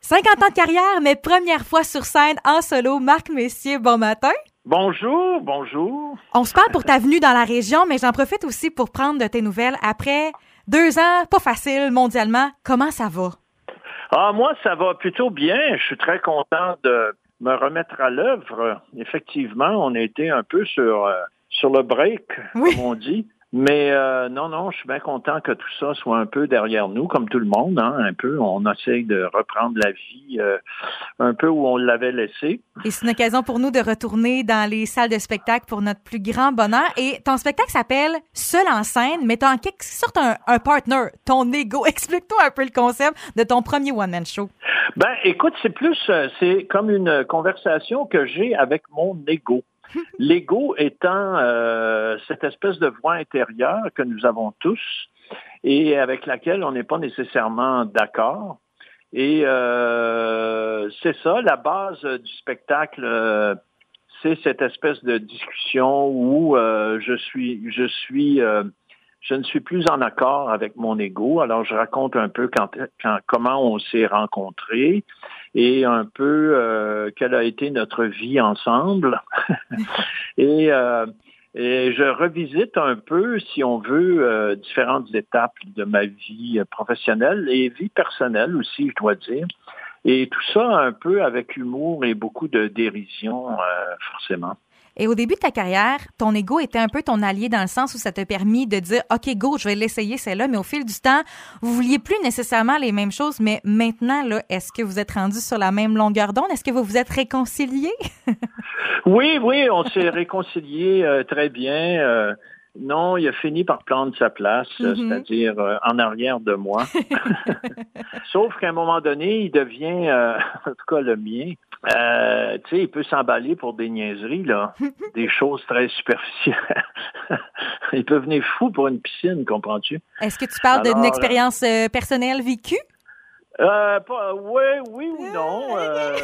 50 ans de carrière, mais première fois sur scène en solo. Marc Messier, bon matin. Bonjour, bonjour. On se parle pour ta venue dans la région, mais j'en profite aussi pour prendre de tes nouvelles. Après 2 ans, pas facile mondialement, comment ça va? Moi, ça va plutôt bien. Je suis très content de me remettre à l'œuvre. Effectivement, on a été un peu sur le break, Oui. comme on dit. Mais non, je suis bien content que tout ça soit un peu derrière nous, comme tout le monde, hein, un peu. On essaye de reprendre la vie un peu où on l'avait laissée. Et c'est une occasion pour nous de retourner dans les salles de spectacle pour notre plus grand bonheur. Et ton spectacle s'appelle « Seul en scène », mais t'as en quelque sorte un partner, ton ego. Explique-toi un peu le concept de ton premier one-man show. Ben, écoute, c'est comme une conversation que j'ai avec mon ego. L'ego étant cette espèce de voix intérieure que nous avons tous et avec laquelle on n'est pas nécessairement d'accord. Et c'est ça, la base du spectacle, c'est cette espèce de discussion où je ne suis plus en accord avec mon ego. Alors, je raconte un peu comment on s'est rencontrés et un peu quelle a été notre vie ensemble. et je revisite un peu, si on veut, différentes étapes de ma vie professionnelle et vie personnelle aussi, je dois dire. Et tout ça un peu avec humour et beaucoup de dérision, forcément. Et au début de ta carrière, ton ego était un peu ton allié dans le sens où ça t'a permis de dire « OK, go, je vais l'essayer, celle-là », mais au fil du temps, vous vouliez plus nécessairement les mêmes choses, mais maintenant, là, est-ce que vous êtes rendus sur la même longueur d'onde? Est-ce que vous vous êtes réconciliés? Oui, on s'est réconciliés très bien. Non, il a fini par prendre sa place, c'est-à-dire en arrière de moi. Sauf qu'à un moment donné, il devient, en tout cas le mien, tu sais, il peut s'emballer pour des niaiseries, là, des choses très superficielles. Il peut venir fou pour une piscine, comprends-tu? Est-ce que tu parles d'une expérience personnelle vécue? Oui ou non.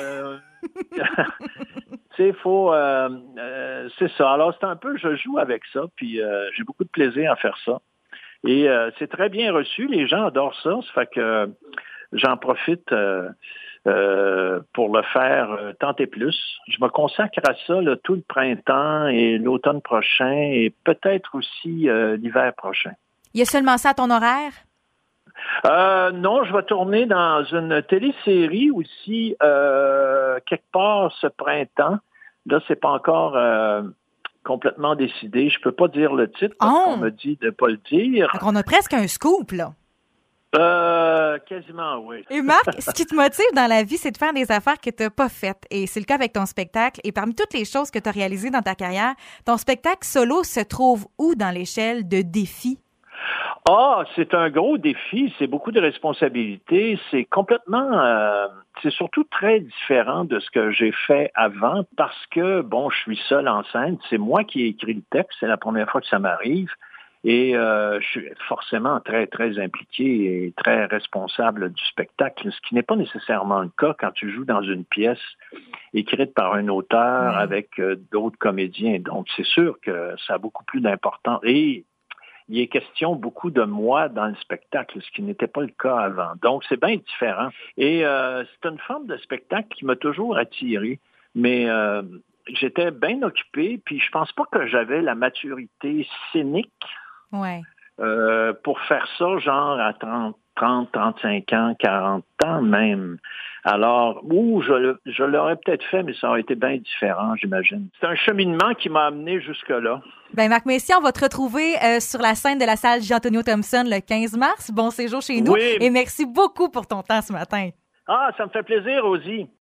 Tu sais, c'est ça. Alors, c'est un peu, je joue avec ça, puis j'ai beaucoup de plaisir à faire ça. Et c'est très bien reçu. Les gens adorent ça. Ça fait que j'en profite pour le faire tant et plus. Je me consacre à ça là, tout le printemps et l'automne prochain et peut-être aussi l'hiver prochain. Il y a seulement ça à ton horaire? Non, je vais tourner dans une télésérie aussi quelque part ce printemps. Là, c'est pas encore complètement décidé. Je peux pas dire le titre parce qu'on me dit de pas le dire. Donc on a presque un scoop, là. Quasiment, oui. Et Marc, ce qui te motive dans la vie, c'est de faire des affaires que tu n'as pas faites. Et c'est le cas avec ton spectacle. Et parmi toutes les choses que tu as réalisées dans ta carrière, ton spectacle solo se trouve où dans l'échelle de défis? C'est un gros défi, c'est beaucoup de responsabilités, c'est complètement, c'est surtout très différent de ce que j'ai fait avant parce que, bon, je suis seul en scène, c'est moi qui ai écrit le texte, c'est la première fois que ça m'arrive et je suis forcément très, très impliqué et très responsable du spectacle, ce qui n'est pas nécessairement le cas quand tu joues dans une pièce écrite par un auteur avec d'autres comédiens. Donc, c'est sûr que ça a beaucoup plus d'importance et il est question beaucoup de moi dans le spectacle, ce qui n'était pas le cas avant. Donc, c'est bien différent. Et c'est une forme de spectacle qui m'a toujours attiré. Mais j'étais bien occupé, puis je pense pas que j'avais la maturité scénique pour faire ça, genre à 30, 35 ans, 40 ans même. Alors, je l'aurais peut-être fait, mais ça aurait été bien différent, j'imagine. C'est un cheminement qui m'a amené jusque-là. Ben Marc Messier, on va te retrouver sur la scène de la salle Jean-Antonio Thompson le 15 mars. Bon séjour chez nous. Oui. Et merci beaucoup pour ton temps ce matin. Ça me fait plaisir, Rosie.